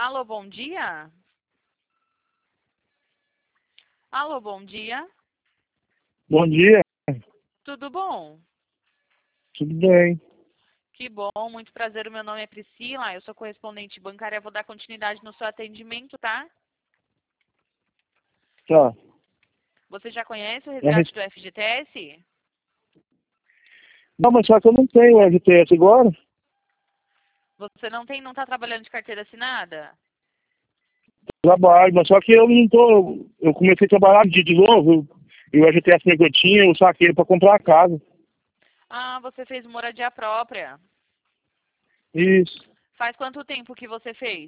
Alô, bom dia? Alô, bom dia? Bom dia, Tudo bom? tudo bem? Que bom, muito prazer. O meu nome é Priscila, eu sou correspondente bancária. Vou dar continuidade no seu atendimento, tá? Tá. Você já conhece o É res- resgate do FGTS? Não, mas só que eu não tenho FTS agora. Você não está trabalhando de carteira assinada? Trabalho, mas só que eu não tô. Eu comecei a trabalhar de novo, e o FTS que eu tinha, eu saquei ele pra comprar a casa. Ah, você fez moradia própria. Isso. Faz quanto tempo que você fez?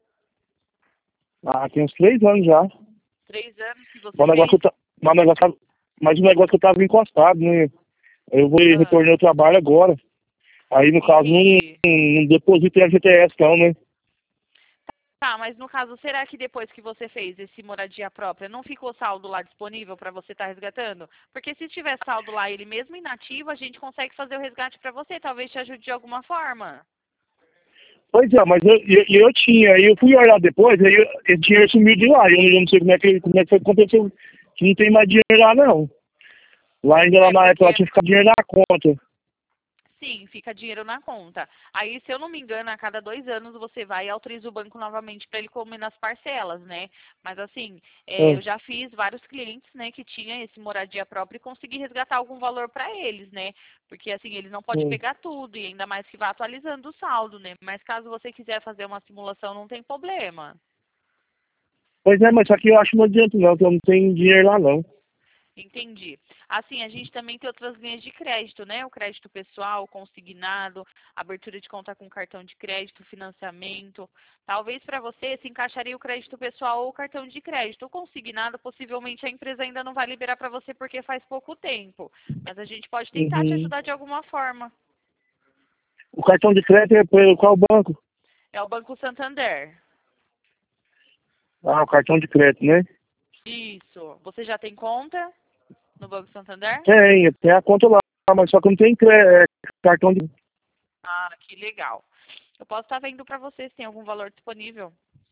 Ah, tem uns 3 anos já. 3 anos que você Mas o negócio, fez? mas o negócio que eu tava encostado, né? Eu vou Ah, retornar ao trabalho agora. Aí, no caso, entendi. não deposito em FTS, não, né? Tá, mas no caso, será que depois que você fez esse moradia própria, não ficou saldo lá disponível para você estar resgatando? Porque se tiver saldo lá, ele mesmo inativo, a gente consegue fazer o resgate para você, talvez te ajude de alguma forma. Pois é, mas eu tinha, aí eu fui olhar depois, aí esse dinheiro sumiu de lá, eu não sei como é que foi que aconteceu, que não tem mais dinheiro lá não. Lá ainda lá É na época lá porque, tinha ficado dinheiro na conta. sim, fica dinheiro na conta. Aí, se eu não me engano, a cada 2 anos você vai e autoriza o banco novamente para ele comer nas parcelas, né? Mas assim, Ah, eu já fiz vários clientes, né, que tinha esse moradia própria e consegui resgatar algum valor para eles, né? Porque assim, eles não podem sim. pegar tudo e ainda mais que vá atualizando o saldo, né? Mas caso você quiser fazer uma simulação, não tem problema. Pois é, mas só que eu acho que não adianta não, que eu não tenho dinheiro lá não. Entendi. Assim, a gente também tem outras linhas de crédito, né? O crédito pessoal, consignado, abertura de conta com cartão de crédito, financiamento. Talvez para você se encaixaria o crédito pessoal ou o cartão de crédito. O consignado, possivelmente a empresa ainda não vai liberar para você porque faz pouco tempo. Mas a gente pode tentar te Uhum. ajudar de alguma forma. O cartão de crédito é pelo qual banco? É o Banco Santander. Ah, o cartão de crédito, né? Isso. Você já tem conta no Banco Santander? Tem a conta lá, mas só que não tem cartão de... Ah, que legal. Eu posso estar vendo para você se tem algum valor disponível.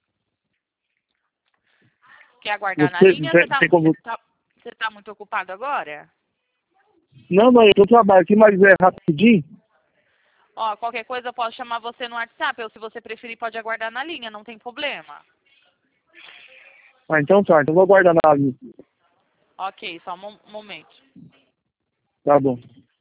Quer aguardar na Você linha? tem como... Você tá muito ocupado agora? Não, eu tô trabalho aqui, mas é rapidinho. Ó, qualquer coisa eu posso chamar você no WhatsApp, ou se você preferir pode aguardar na linha, não tem problema. Ah, então tá, então vou aguardar na linha. Ok, só um momento. Tá bom.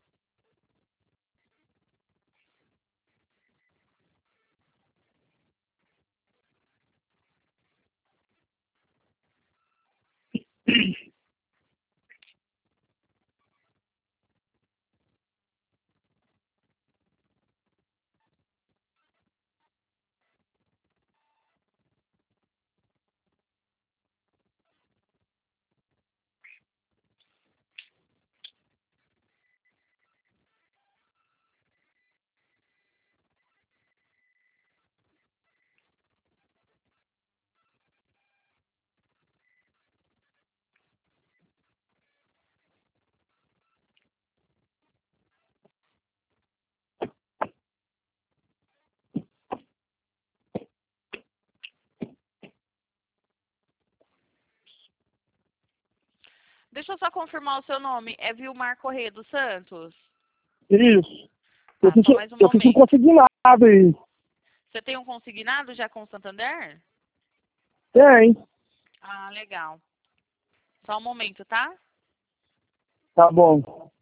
Deixa eu só confirmar o seu nome. É Vilmar Corrêa dos Santos? Isso. Tá, só mais um Eu fiz um momento. consignado aí. Você tem um consignado já com o Santander? Tem. Ah, legal. Só um momento, tá? Tá bom.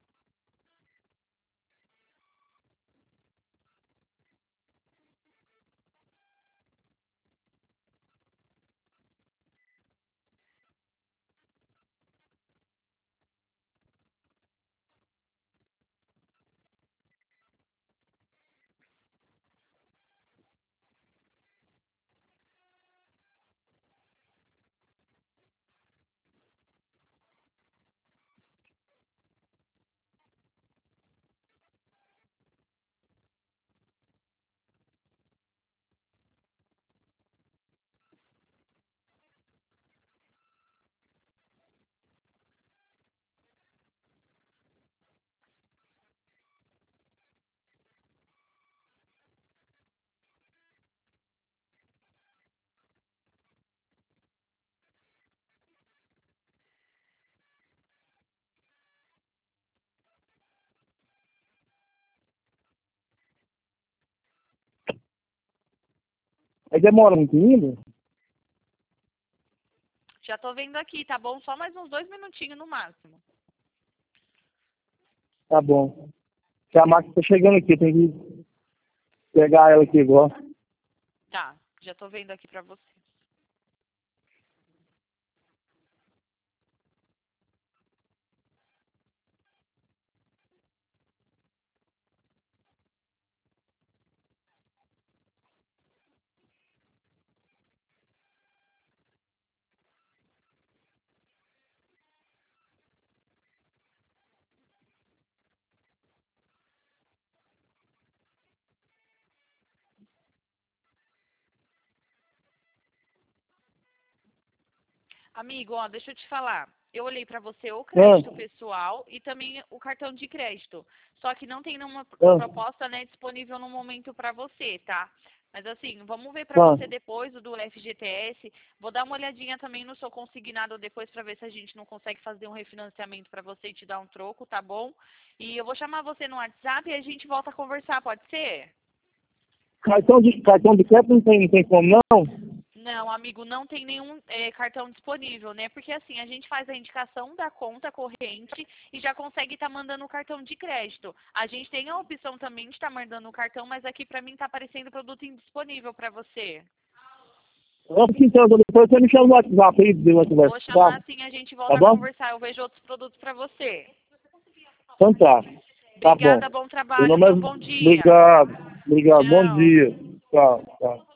Aí demora muito ainda? Já tô vendo aqui, tá bom? Só mais uns 2 minutinhos no máximo. Tá bom. Que a máquina tá chegando aqui, tem que pegar ela aqui agora. Tá, já tô vendo aqui pra você. Amigo, ó, deixa eu te falar. Eu olhei pra você o crédito pessoal e também o cartão de crédito. Só que não tem nenhuma proposta, né, disponível no momento pra você, tá? Mas assim, vamos ver pra você depois o do FGTS. Vou dar uma olhadinha também no seu consignado depois pra ver se a gente não consegue fazer um refinanciamento pra você e te dar um troco, tá bom? E eu vou chamar você no WhatsApp e a gente volta a conversar, pode ser? Cartão de crédito não tem como não? Não, amigo, não tem nenhum cartão disponível, né? Porque assim, a gente faz a indicação da conta corrente e já consegue estar mandando o cartão de crédito. A gente tem a opção também de estar mandando o cartão, mas aqui pra mim tá aparecendo produto indisponível pra você. Então, depois você me chama no WhatsApp aí, Vou chamar assim, a gente volta tá a bom? conversar. Eu vejo outros produtos pra você. Então tá. Tá bom. Obrigada, bom Meu trabalho, nome é... viu? Bom dia. Obrigado. Bom Tchau. dia. Tchau.